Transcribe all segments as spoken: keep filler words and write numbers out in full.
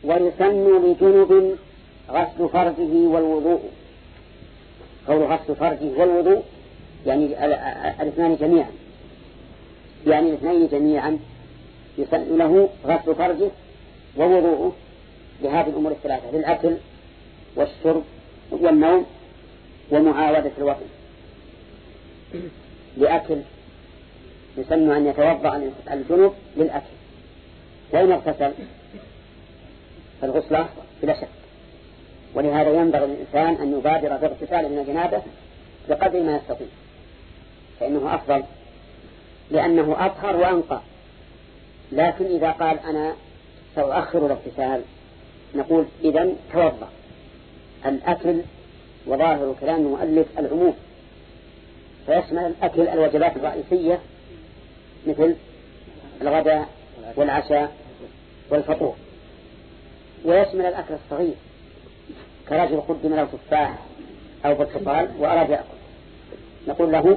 ويسن لجنب غسل فرجه والوضوء. قول غسل فرجه والوضوء يعني الاثنان جميعا، يعني الاثنين جميعا يسن له غسل فرجه ووضوءه لهذه الأمور الثلاثة: للأكل والشرب والنوم ومعاودة الوطن. لأكل يسن أن يتوضأ الجنوب للأكل، وإن اغتسل فالغسل أفضل بلا شك، ولهذا ينبغي للإنسان أن يبادر باغتسال من الجنابة بقدر ما يستطيع، فإنه أفضل لأنه أطهر وأنقى. لكن إذا قال أنا سأؤخر الاغتسال نقول إذن توضأ. الأكل وظاهر كلام المؤلف العموم، فيشمل الأكل الوجبات الرئيسية مثل الغداء والعشاء والفطور، ويشمل الأكل الصغير كرجل قدم له تفاح أو برتقال وأراد يأكل، نقول له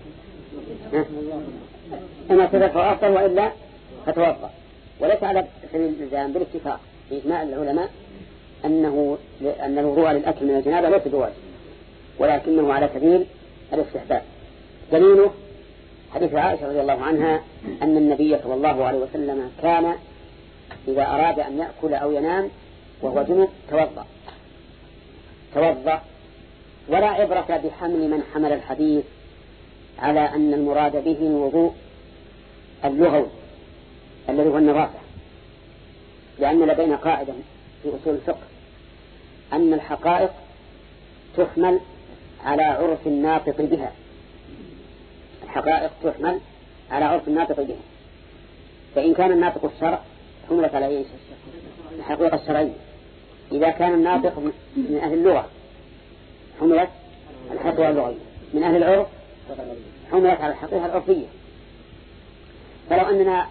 أما تذكر أفضل وإلا فتوضأ. وليس على سبيل الإلزام بالاتفاق بإجماع العلماء أنه أن الوضوء للأكل من الجنابة ليس بواجب، ولكنه على سبيل الاستحباب. دليله حديث عائشة رضي الله عنها أن النبي صلى الله عليه وسلم كان إذا أراد أن يأكل أو ينام وهو جنوب توضأ توضأ ولا عبرة بحمل من حمل الحديث على أن المراد به الوضوء اللغوي الذي هو النظافة، لأن لدينا قاعدة في أصول الفقه أن الحقائق تحمل على عرف الناطق بها. الحقائق تحمل على عرف الناطق بها، فإن كان الناطق الشرع حملت على إيش؟ الحقيقة الشرعية. إذا كان الناطق من أهل اللغة حملت الحقيقة اللغوية، من أهل العرف حملت على الحقيقة العرفية. فلو أننا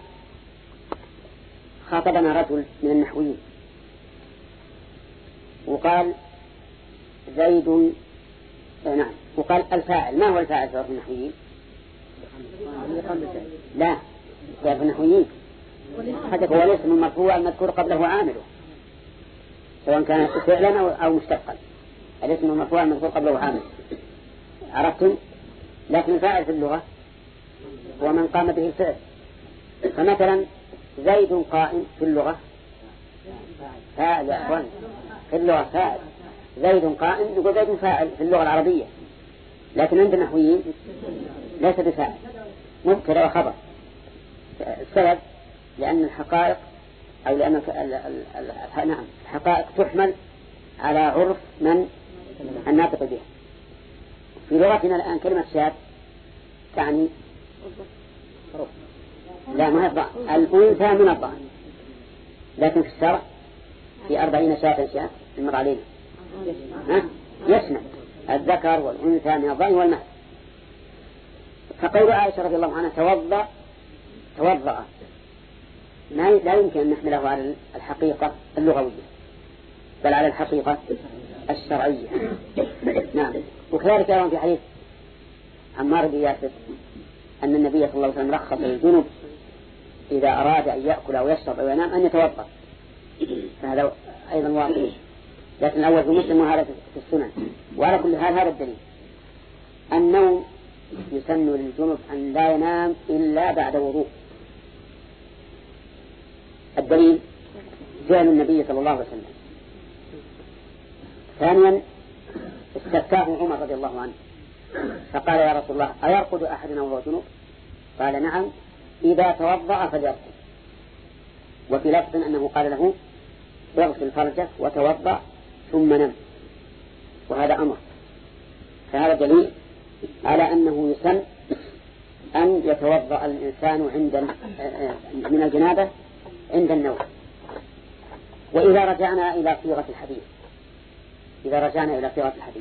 خاطبنا رجل من النحويين وقال زيد نعم وقال الفاعل، ما هو الفاعل في عرف النحويين؟ لا، في عرف النحويين حدث هو الاسم المرفوع المذكور قبله عامله، سواء كان فعلا أو مشتقا. الاسم المرفوع المذكور قبله عامل، عرفتم؟ لكن الفاعل في اللغة هو من قام به الفعل. فمثلا زيد قائم في اللغة فاعل، يا أخوان في اللغة فاعل. زيد قائم نقول زيد فاعل في اللغة العربية، لكن عند النحويين ليس بفاعل، مبتدأ وخبر. السبب لأن الحقائق أو لأن نعم الحقائق تحمل على عرف من الناطق بها. في لغتنا الآن كلمة شاة تعني لا ما يضع الأنثى من الضأن، لكن في الشرع في أربعين شاة شاة المر علينا يشمل الذكر والأنثى من الضأن والمعز. فقول عائشة رضي الله عنها توضأ توضأ لا يمكن أن نحمله على الحقيقة اللغوية بل على الحقيقة الشرعية. نعم. وكذلك أيضا في حديث عمار بن ياسر أن النبي صلى الله عليه وسلم رخص للجنوب إذا أراد أن يأكل أو يشرب أو ينام أن يتوضأ، فهذا أيضا واضح. لكن الأول في مسلم وهذا في السنن. وعلى كل حال هذا الدليل. النوم يسن للجنوب أن لا ينام إلا بعد وضوء. الدليل فعل النبي صلى الله عليه وسلم. ثانيا استفتاه عمر رضي الله عنه فقال يا رسول الله أيرقد أحدنا وهو جنوب؟ قال نعم إذا توضأ فليرقد. وفي لفظ أنه قال له اغسل فرجك وتوضأ ثم نم، وهذا أمر. فهذا دليل على أنه يسن أن يتوضأ الإنسان عند من الجنابة عند النوم. وإذا رجعنا إلى صيغة الحديث إذا رجعنا إلى صيغة الحديث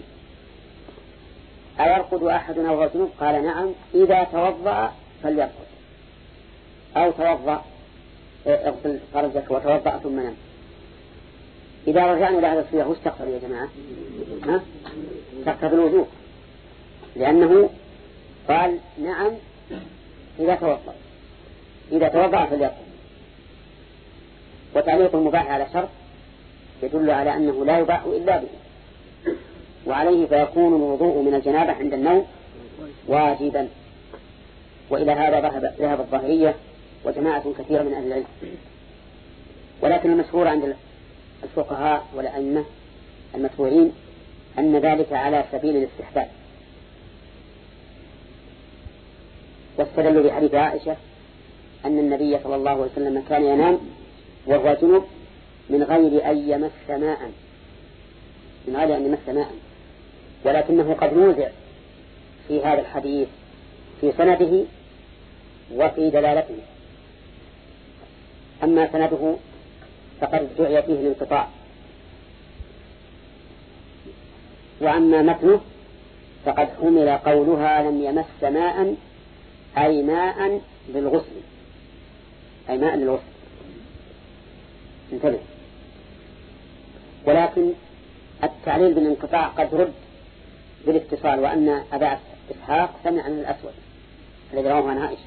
أيرقد أحدنا وهو جنوب؟ قال نعم إذا توضأ فليرقد، أو توضأ اغسل فرجك وتوضأ ثم نم. إذا رجعنا إلى هذا الصيغة وش تقتضي يا جماعة؟ ها؟ تقتضي الوضوء، لأنه قال نعم إذا توضأ إذا توضأ فليرقد. وتعليق المباح على شرط يدل على أنه لا يباح إلا به، وعليه فيكون الوضوء من الجنابة عند النوم واجبا. وإلى هذا ذهب ذهب الظاهرية وجماعة كثيرة من أهل العلم. ولكن المشهور عند الفقهاء والأئمة المتبوعين أن ذلك على سبيل الاستحباب، واستدلوا بحديث عائشة أن النبي صلى الله عليه وسلم كان ينام وهو جنب من غير أن يمس ماء، من غير أن يمس ماء، ولكنه قد نوزع في هذا الحديث في سنده وفي دلالته. أما سنده فقد دعي فيه الانقطاع، وأما متنه فقد حمل قولها لم يمس ماء أي ماء للغسل، أي ماء للغسل. انتبه. ولكن التعليل بالانقطاع قد رد بالاتصال، وأن أبا إسحاق سمع عن الأسود الذي رواه عن عائشة.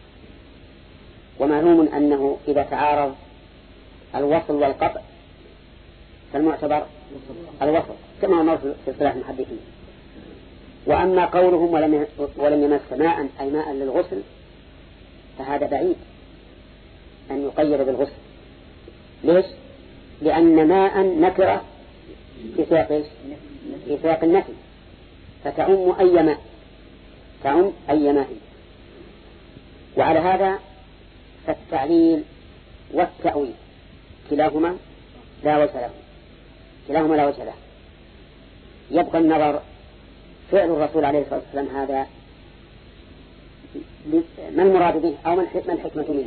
ومعلوم أنه إذا تعارض الوصل والقطع فالمعتبر الوصل كما هو في اصطلاح المحدثين. وأما قولهم ولم ولم يمس ماء أي ماء للغسل فهذا بعيد أن يقيد بالغسل. ليش؟ لأن ماء نكرة في سياق في سياق النفي، فتعم أي ماء، تعم أي ماء. وعلى هذا فالتعليل والتأويل كلاهما لا وجه له، كلاهما لا وجه له. يبقى النظر فعل الرسول عليه الصلاة والسلام هذا ما المراد به أو ما الحكمة منه.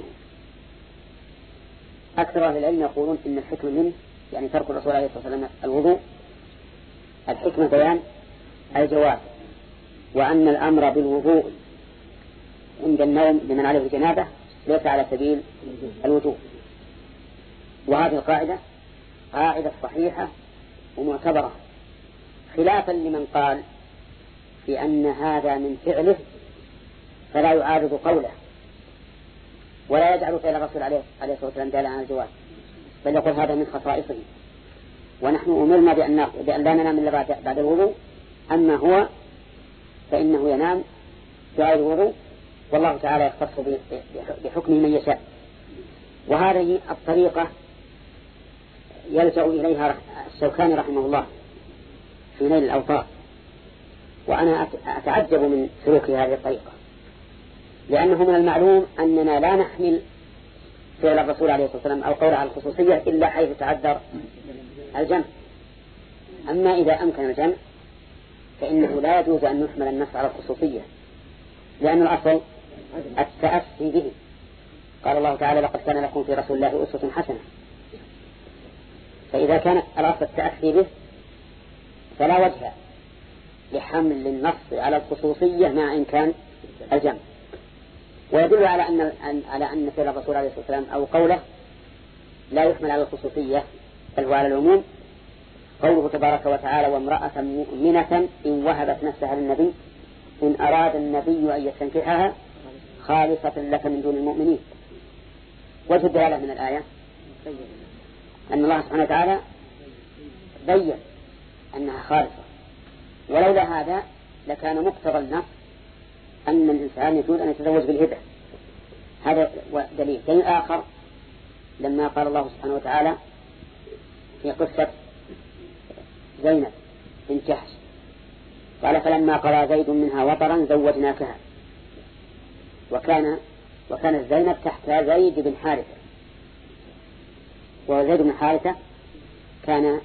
أكثر أهل العلم يقولون إن الحكمة منه يعني ترك الرسول عليه الصلاة والسلام الوضوء الحكمة بيان الجواز، وأن الأمر بالوضوء عند النوم لمن عليه الجنابة ليس على سبيل الوجوب. وهذه القاعدة قاعدة صحيحة ومعتبرة، خلافا لمن قال في أن هذا من فعله فلا يعارض قوله ولا يجعل فعل الرسول عليه الصلاة والسلام دالا على الجواز، بل يقول هذا من خصائصه، ونحن أمرنا بأن, بأن لا ننام إلا بعد, بعد الوضوء، أما هو فإنه ينام بعد الوضوء، والله تعالى يختص بحكمه من يشاء. وهذه الطريقة يلجأ إليها الشوكاني رحمه الله في نيل الأوطار، وأنا أتعجب من سلوك هذه الطريقة، لأنه من المعلوم أننا لا نحمل فعل الرسول عليه الصلاة والسلام أو قوله على الخصوصية إلا حيث تعذر الجمع. أما إذا أمكن الجمع فإنه لا يجوز أن نحمل النص على الخصوصية، لأن الأصل التأسي به. قال الله تعالى لقد كان لكم في رسول الله أسوة حسنة، فإذا كان الأصل التأسي به فلا وجه لحمل النص على الخصوصية مع إمكان الجمع. ويدل على أن على أن فعل الرسول عليه الصلاة والسلام أو قوله لا يحمل على الخصوصية بل هو على العموم. قوله تبارك وتعالى وامرأة مؤمنة إن وهبت نفسها للنبي إن أراد النبي أن يستنكحها خالصة لك من دون المؤمنين. وجه الدلالة من الآية أن الله سبحانه وتعالى بين أنها خالصة، ولولا هذا لكان مقتضى النص أن الإنسان يجوز أن يتزوج بالهبة. هذا دليل. دليل آخر لما قال الله سبحانه وتعالى في قصة زينب بنت جحش قال فلما قضى زيد منها وطرا زوجناكها، وكان وكانت زينب تحت زيد بن حارثة، وزيد بن حارثة كان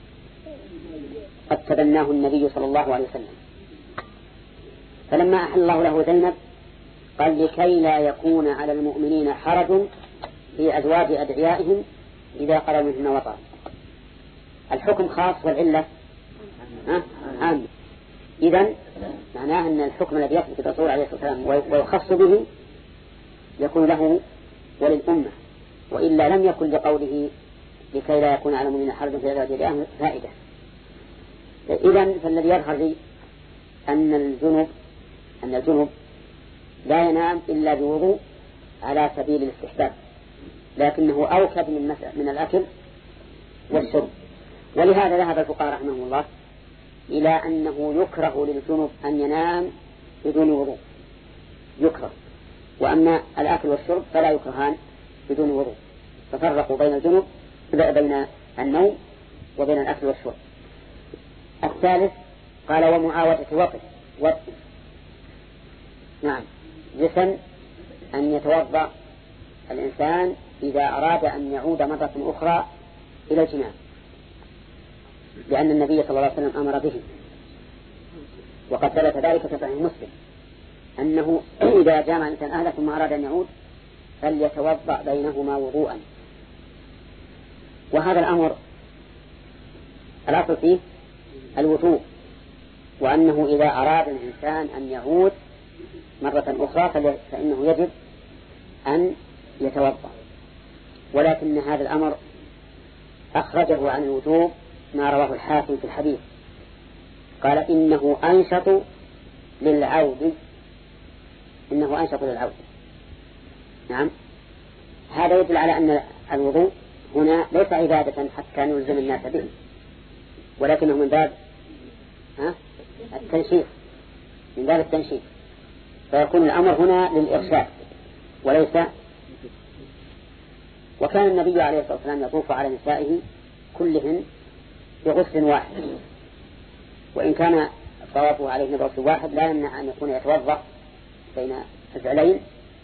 قد تبناه النبي صلى الله عليه وسلم. فلما أحل الله له زينب قال لكي لا يكون على المؤمنين حرج في أزواج أدعيائهم إذا قضوا منهن وطرا. الحكم خاص والعلة عام. إذن معناه أن الحكم الذي يثبت الرسول عليه الصلاة والسلام ويخص به يكون له وللأمة، وإلا لم يكن لقوله لكي لا يكون على المؤمنين حرج في أزواج أدعيائهم فائدة. إذن فالذي يظهر لي أن الجنوب أن الجنوب لا ينام إلا بوضوء على سبيل الاستحباب، لكنه أوكد من من الأكل والشرب ولهذا ذهب الفقهاء رحمهم الله إلى أنه يكره للجنب أن ينام بدون وضوء، يكره. وأما الأكل والشرب فلا يكرهان بدون وضوء، ففرقوا بين الجنب بين النوم وبين الأكل والشرب. الثالث قال ومعاودة وطئ وطئ نعم جسم أن يتوضأ الإنسان إذا أراد أن يعود مرة أخرى إلى الجناب، لأن النبي صلى الله عليه وسلم أمر به، وقد ثبت ذلك في صحيح مسلم أنه إذا جامع الإنسان أهله ثم أراد أن يعود فليتوضأ بينهما وضوءا. وهذا الأمر الأصل فيه الوجوب، وأنه إذا أراد الإنسان أن يعود مرة أخرى فإنه يجب أن يتوضأ. ولكن هذا الأمر أخرجه عن الوجوب ما رواه الحاكم في الحديث، قال إنه أنشط للعود، إنه أنشط للعود. نعم، هذا يدل على أن الوضوء هنا ليس عبادة حتى نلزم الناس به، ولكنه من باب التنشيط، من باب التنشيط، فيكون الأمر هنا للإرشاد وليس. وكان النبي عليه الصلاة والسلام يطوف على نسائه كلهن بغسل واحد، وإن كان طوافه عليه بغسل واحد لا يمنع أن يكون يتوضأ بين الفعلين،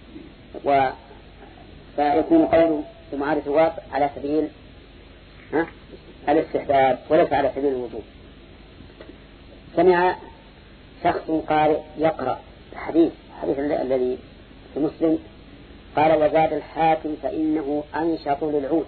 فيكون قوله بمعارض الواقع على سبيل الاستحباب وليس على سبيل الوجوب. سمع شخص قارئ يقرأ الحديث الحديث الذي في مسلم قال وزاد الحاكم فإنه أنشط للعود.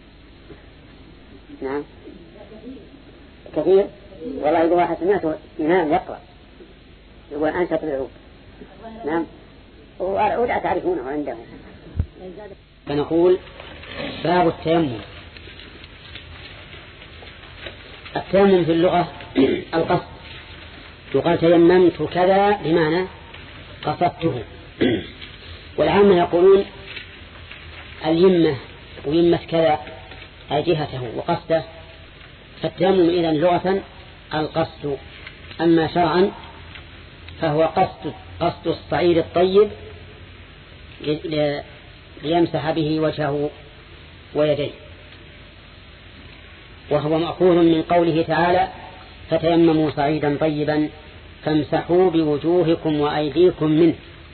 نعم كثير والله، إذا واحد سمعته إمام يقرأ يقول أنشط للعود. نعم، والعود تعرفونه عندهم. فنقول باب التيمم. التيمم في اللغة القصد، يقال تيممت كذا بمعنى قصدته. والعامة يقولون اليمة ويمة كذا أي جهته وقصده. فالتيمم إذن لغة القصد، أما شرعا فهو قصد قصد الصعيد الطيب ليمسح به وجهه ويديه، وهو مأخوذ من قوله تعالى فتيمموا صعيدا طيبا فامسحوا بوجوهكم وأيديكم منه.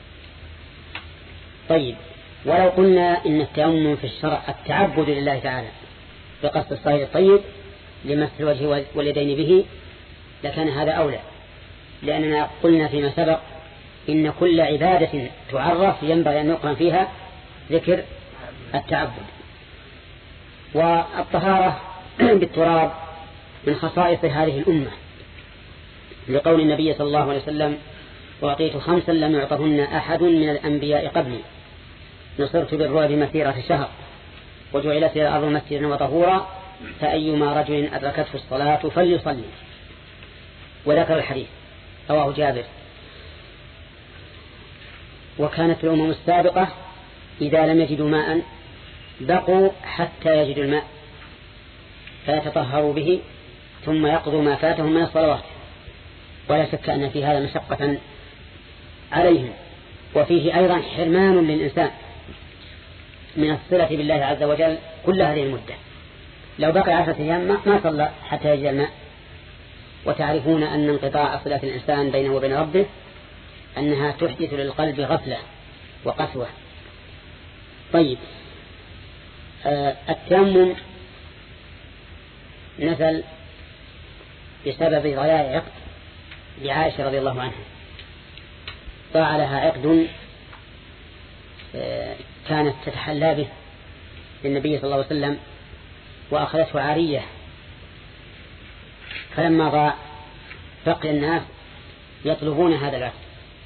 طيب، ولو قلنا إن التيمم في الشرع التعبد لله تعالى بقصد الصعيد الطيب لمسح الوجه واليدين به لكان هذا أولى، لأننا قلنا فيما سبق إن كل عبادة تعرف ينبغي أن يقرن فيها ذكر التعبد. والطهارة بالتراب من خصائص هذه الأمة، لقول النبي صلى الله عليه وسلم وأعطيت خمسا لم يعطهن أحد من الأنبياء قبلي، نصرت بالرعب مسيرة شهر، وجعلت الأرض مسجدا وطهورا، فأيما رجل أدركته الصلاة فليصلي. وذكر الحديث رواه جابر. وكانت الأمم السابقة إذا لم يجدوا ماء بقوا حتى يجدوا الماء فيتطهروا به ثم يقضوا ما فاتهم من الصلوات، ولا شك أن في هذا مشقة عليهم، وفيه أيضا حرمان للإنسان من الصلة بالله عز وجل كل هذه المدة. لو بقي عشرة أيام ما صلى حتى يجد الماء. وتعرفون أن انقطاع صلة الإنسان بينه وبين ربه أنها تحدث للقلب غفلة وقسوة. طيب، آه التيمم نزل بسبب ضياع عقد لعائشة رضي الله عنها، ضاع لها عقد آه كانت تتحلى به للنبي صلى الله عليه وسلم وأخذته عارية، فلما ضاع بقي الناس يطلبون هذا العقد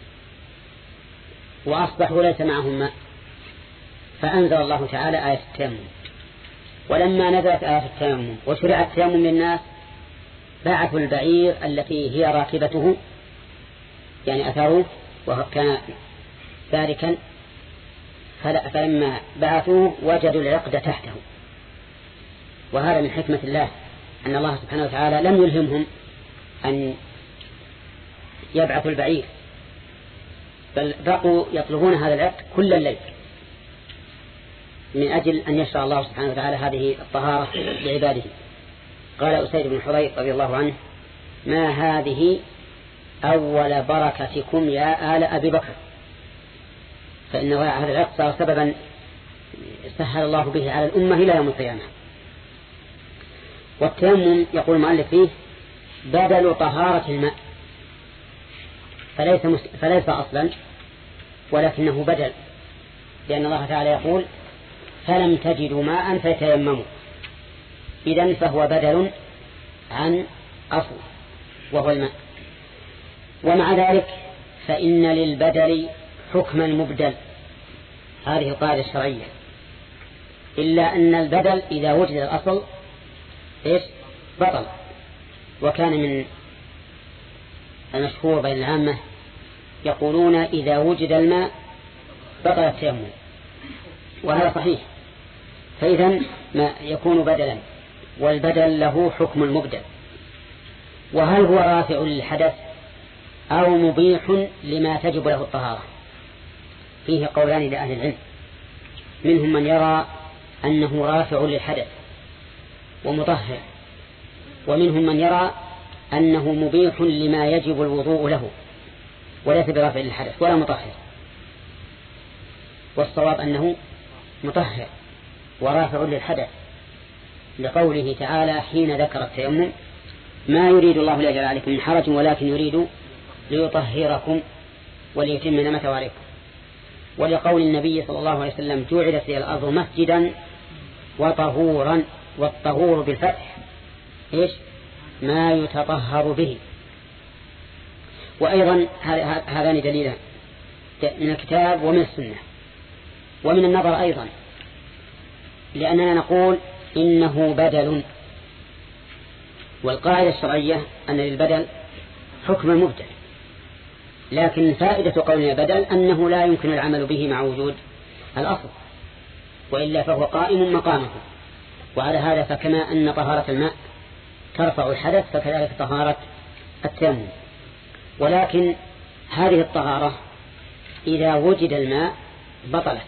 وأصبحوا ليس معهم ماء، فأنزل الله تعالى آية التيمم. ولما نزلت آية التيمم وشرع التيمم للناس باعثوا البعير التي هي راكبته، يعني أثروه وكان باركا، فلما بعثوه وجدوا العقد تحته. وهذا من حكمة الله أن الله سبحانه وتعالى لم يلهمهم أن يبعثوا البعير، بل بقوا يطلبون هذا العقد كل الليل من أجل أن يشرع الله سبحانه وتعالى هذه الطهارة لعباده. قال أسيد بن حضير رضي الله عنه: ما هذه أول بركتكم يا آل أبي بكر، فإن هذا العقد صار سببا سهل الله به على الأمة إلى يوم القيامة. والتيمم يقول المؤلف فيه بدل طهارة الماء، فليس, فليس أصلا ولكنه بدل، لأن الله تعالى يقول: فلم تجدوا ماء فتيمموا، إذن فهو بدل عن أصل وهو الماء. ومع ذلك فإن للبدل حكم المبدل، هذه القاعدة الشرعية، إلا أن البدل إذا وجد الأصل إيش بطل. وكان من المشهور بين العامة يقولون: إذا وجد الماء بطل التيمم، وهذا صحيح. فإذا ما يكون بدلا، والبدل له حكم المبدل. وهل هو رافع للحدث أو مبيح لما تجب له الطهارة؟ فيه قولان لأهل العلم، منهم من يرى أنه رافع للحدث ومطهر، ومنهم من يرى أنه مبيح لما يجب الوضوء له وليس برافع للحدث ولا مطهر. والصواب أنه مطهر ورافع للحدث، لقوله تعالى حين ذكر التيمم: ما يريد الله ليجعل عليكم من حرج ولكن يريد ليطهركم وليتم نعمته عليكم. ولقول النبي صلى الله عليه وسلم: جعلت لي الأرض مسجدا وطهورا، والطهور بالفتح إيش ما يتطهر به. وأيضا هذان دليلان من الكتاب ومن السنة ومن النظر أيضا، لأننا نقول إنه بدل، والقاعدة الشرعية أن للبدل حكم المبدل، لكن فائدة قولنا بدل أنه لا يمكن العمل به مع وجود الأصل، وإلا فهو قائم مقامه. وعلى هذا فكما أن طهارة الماء ترفع الحدث فكذلك طهارة التيمم. ولكن هذه الطهارة إذا وجد الماء بطلت،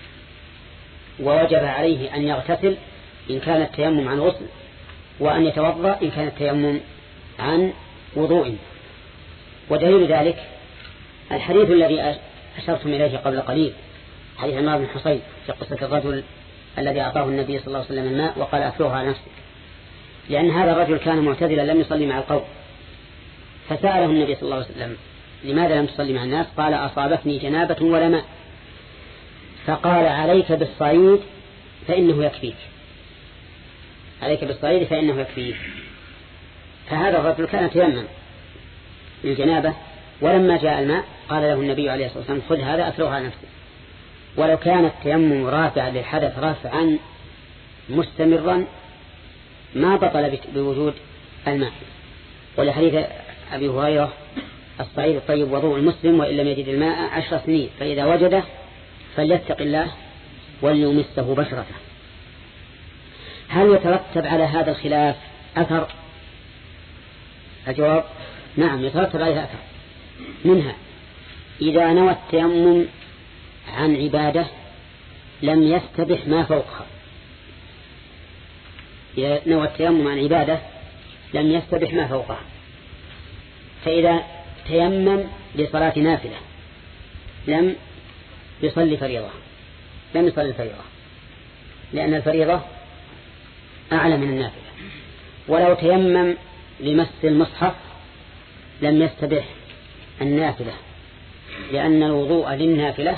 ووجب عليه أن يغتسل إن كان التيمم عن غسل، وأن يتوضأ إن كان التيمم عن وضوء. ودليل ذلك الحديث الذي أشرتم إليه قبل قليل، حديث عمرو بن حصين في قصة الرجل الذي أعطاه النبي صلى الله عليه وسلم الماء وقال: أفرغها على نفسك، لأن هذا الرجل كان معتزلا لم يصلي مع القوم، فسأله النبي صلى الله عليه وسلم: لماذا لم تصلي مع الناس؟ قال: أصابتني جنابة ولا ماء. فقال: عليك بالصعيد فإنه يكفيك، عليك بالصعيد فإنه يكفيك. فهذا الرجل كان يتيمم للجنابة، ولما جاء الماء قال له النبي عليه الصلاة والسلام: خذ هذا أفرغها على نفسك. ولو كان التيمم رافعا للحدث رافعا مستمرا ما بطل بوجود الماء. ولحديث أبي هريرة: الصعيد الطيب وضوء المسلم وإن لم يجد الماء عشر سنين، فإذا وجده فليتق الله وليمسه بشرته. هل يترتب على هذا الخلاف أثر؟ الجواب: نعم، يترتب عليها أثر. منها إذا نوى التيمم عن عبادة لم يستبح ما فوقها، إذا نوى التيمم عن عبادة لم يستبح ما فوقها. فإذا تيمم لصلاة نافلة لم يصلي فريضة، لم يصلي الفريضة، لأن الفريضة أعلى من النافلة. ولو تيمم لمس المصحف لم يستبح النافلة، لأن الوضوء للنافلة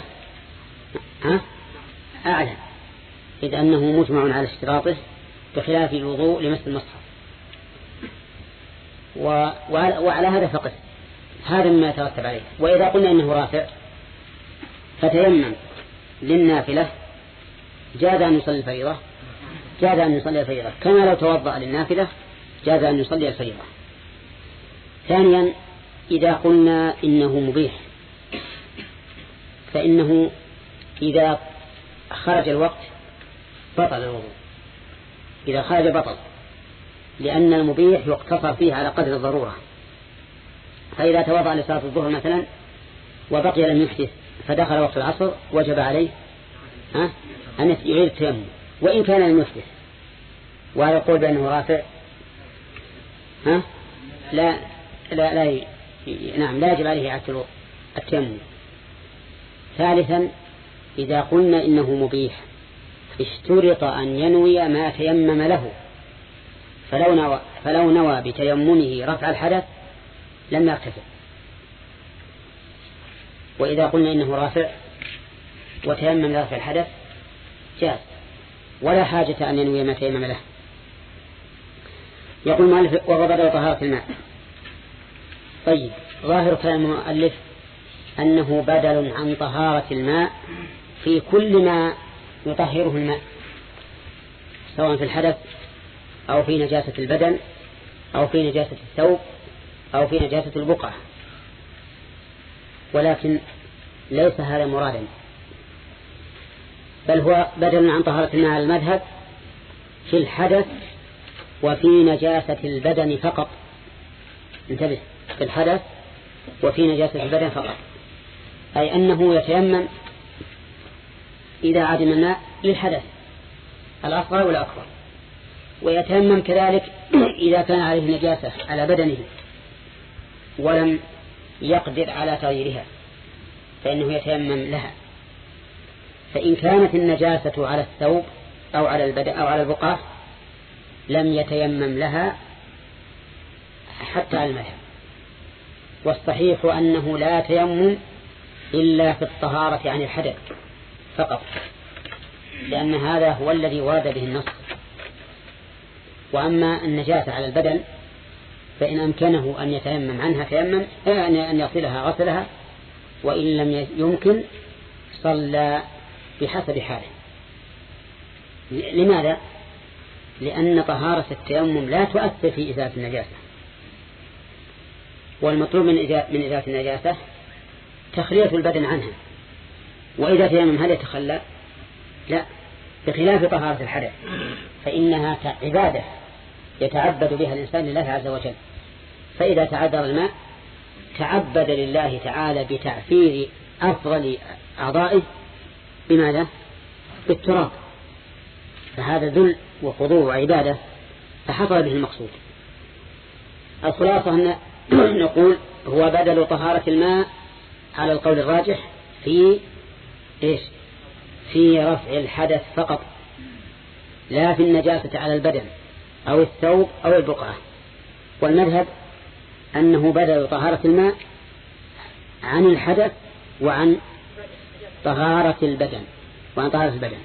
أعلى، إذ أنه مجمع على اشتراطه بخلاف الوضوء لمس المصحف. وعلى هذا فقط، هذا مما يترتب عليه. وإذا قلنا إنه رافع فتيمم للنافلة جاز أن يصلي الفريضة، جاز أن يصلي الفريضة كما لو توضأ للنافلة جاز أن يصلي الفريضة. ثانيا إذا قلنا إنه مبيح فإنه إذا خرج الوقت بطل الوضوء، إذا خرج بطل. لأن المبيح يقتصر فيه على قدر الضرورة. فإذا توضأ لصلاة الظهر مثلا وبقي لم يحدث فدخل وقت العصر وجب عليه ها أن يعيد التيمم وإن كان لم يحدث. ويقول بأنه رافع ها لا لا لا ي... نعم لا يجب عليه إعادة التيمم. ثالثا إذا قلنا إنه مبيح اشترط أن ينوي ما تيمم له، فلو نوى, فلو نوى بتيممه رفع الحدث لم يرتفع. وإذا قلنا إنه رافع وتيمم لرفع الحدث جاز ولا حاجة أن ينوي ما تيمم له. يقول المؤلف وهو بدل طهارة الماء. طيب ظاهر كلام المؤلف أنه بدل عن طهارة الماء في كل ما يطهره الماء، سواء في الحدث أو في نجاسة البدن أو في نجاسة الثوب أو في نجاسة البقعة. ولكن ليس هذا مرادا، بل هو بدل عن طهارة الماء على المذهب في الحدث وفي نجاسة البدن فقط. انتبه، في الحدث وفي نجاسة البدن فقط، أي أنه يتيمم إذا عدم الماء للحدث الأصغر والأكبر، ويتيمم كذلك إذا كان عليه نجاسة على بدنه ولم يقدر على تغييرها فإنه يتيمم لها. فإن كانت النجاسة على الثوب أو على البدن أو على البقعة لم يتيمم لها حتى على المذهب. والصحيح أنه لا تيمم إلا في الطهارة عن الحدث فقط، لأن هذا هو الذي ورد به النص. وأما النجاسة على البدن فإن أمكنه أن يتيمم عنها تيمم، أن يغسلها غسلها، وإن لم يمكن صلى بحسب حاله. لماذا؟ لأن طهارة التيمم لا تؤثر في إزالة النجاسة، والمطلوب من إزالة النجاسة تخلية البدن عنها. وإذا تيمم هل يتخلى؟ لا، بخلاف طهارة الحدث فإنها عبادة يتعبد بها الإنسان لله عز وجل. فإذا تعذر الماء تعبد لله تعالى بتعفير أفضل أعضائه بماذا؟ بالتراب، فهذا ذل وخضوع وعبادة فحصل به المقصود. الخلاصة أن نقول هو بدل طهارة الماء على القول الراجح في إيش؟ في رفع الحدث فقط، لا في النجاسة على البدن أو الثوب أو البقعة. والمذهب أنه بدل طهارة الماء عن الحدث وعن طهارة البدن وعن طهارة البدن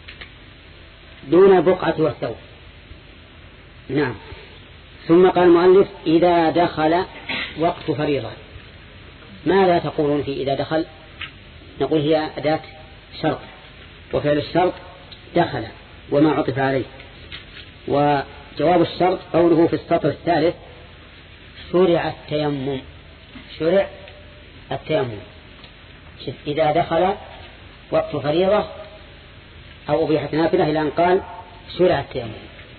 دون البقعة والثوب. نعم. ثم قال المؤلف إذا دخل وقت فريضة. ماذا تقولون في إذا دخل؟ نقول هي أداة شرط، وفعل الشرط دخل وما عطف عليه. وجواب الشرط قوله في السطر الثالث شرع التيمم. شرع التيمم إذا دخل وقت فريضة أو أبيحت نافلة إلى أن قال شرع التيمم.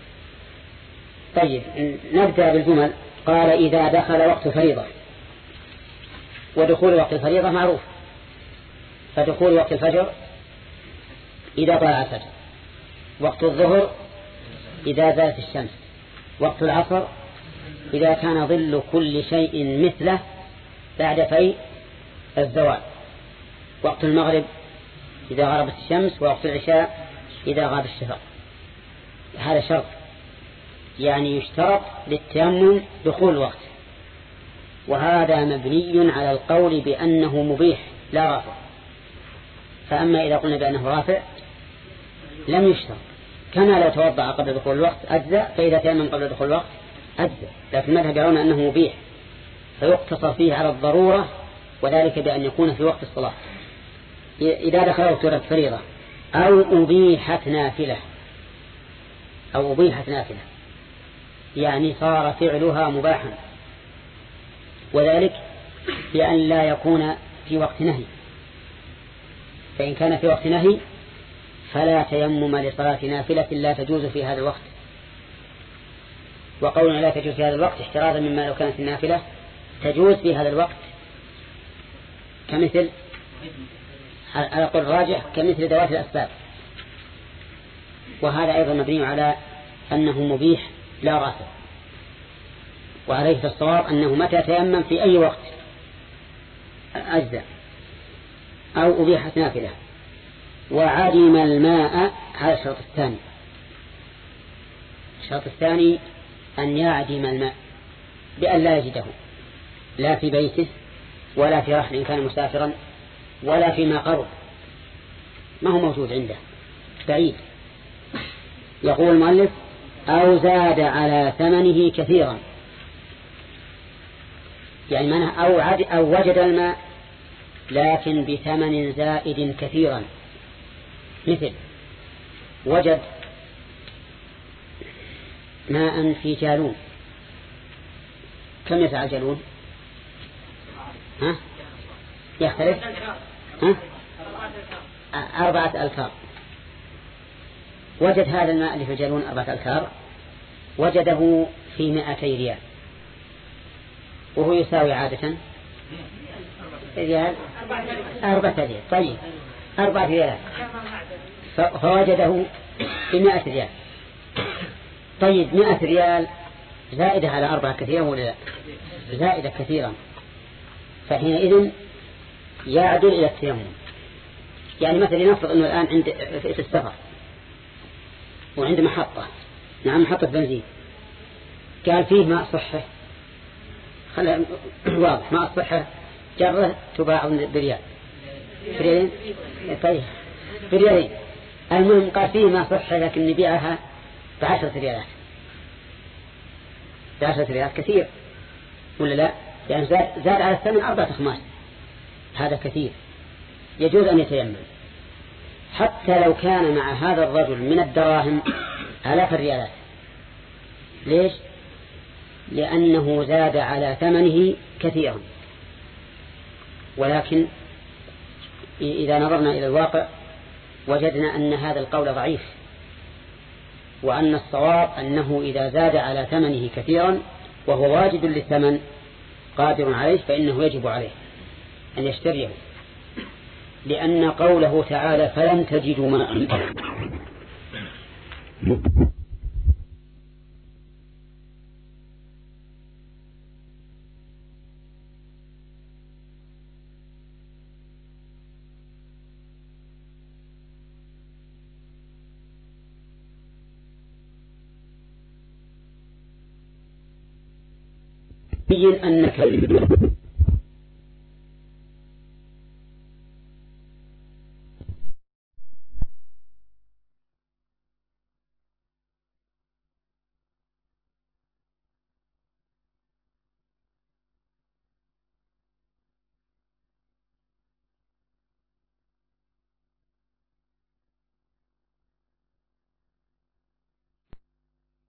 طيب نبدأ بالجمل. قال إذا دخل وقت فريضة، ودخول وقت الفريضة معروف، فدخول وقت الفجر إذا طلع الفجر، وقت الظهر إذا زالت الشمس، وقت العصر إذا كان ظل كل شيء مثله بعد في الزوال، وقت المغرب إذا غربت الشمس، ووقت العشاء إذا غاب الشفق. هذا شرط، يعني يشترط للتيمم دخول الوقت، وهذا مبني على القول بأنه مبيح لا رافع. فأما إذا قلنا بأنه رافع لم يشترط، كما لو توضع قبل دخول الوقت أجزاء، فإذا تيمم قبل دخول الوقت أجزاء. لكن المذهب يرون أنه مبيح فيقتصر فيه على الضرورة، وذلك بأن يكون في وقت الصلاة إذا دخل وقت الفريضة أو أبيحت نافلة أو أبيحت نافلة يعني صار فعلها مباحا، وذلك بأن لا يكون في وقت نهي. فإن كان في وقت نهي فلا تيمم لصلاة نافلة لا تجوز في هذا الوقت. وقولنا لا تجوز في هذا الوقت احترازا مما لو كانت النافلة تجوز في هذا الوقت كمثل على قول راجح كمثل ذوات الأسباب، وهذا أيضا مبني على أنه مبيح لا راسب، وعليه الصواب أنه متى تيمم في أي وقت أجزاء أو أبيحت نافلة. وعدم الماء، هذا الشرط الثاني. الشرط الثاني أن يعدم الماء بأن لا يجده، لا في بيته ولا في رحل إن كان مسافرا ولا فيما قرب، ما هو موجود عنده بعيد. يقول المؤلف أو زاد على ثمنه كثيرا، يعني معنى أو, أو وجد الماء لكن بثمن زائد كثيرا، مثل وجد ماء في جالون. كم يسعى جالون؟ ها؟ يختلف؟ ها؟ أربعة ألكار. وجد هذا الماء اللي في جالون أربعة ألكار، وجده في مائتي ريال، وهو يساوي عادة ريال أربعة ريال. طيب أربعة ريالات، فوجده في مائة ريال. طيب مائة ريال زائدة على أربعة كثيرا ولا لا؟ زائدة كثيرا، فحينئذ يعدل إلى التيمم. يعني مثلا نفرض أنه الآن عند في السفر وعند محطة، نعم محطة بنزين، قال فيه ماء صحة، خلى واضح ماء صحة جرة تباع بريال بريالين. طيب بريالين، المهم قال فيه ماء صحة لكن نبيعها بعشرة ريالات. بعشرة ريالات كثير ولا لا؟ يعني زاد, زاد على الثمن أربعة أخماس، هذا كثير، يجوز أن يتيمم حتى لو كان مع هذا الرجل من الدراهم آلاف الريالات. ليش؟ لأنه زاد على ثمنه كثيرا. ولكن إذا نظرنا إلى الواقع وجدنا أن هذا القول ضعيف، وأن الصواب أنه إذا زاد على ثمنه كثيرا وهو واجد للثمن قادر عليه فإنه يجب عليه أن يشتريه، لأن قوله تعالى فلم تجدوا ماء بين أنك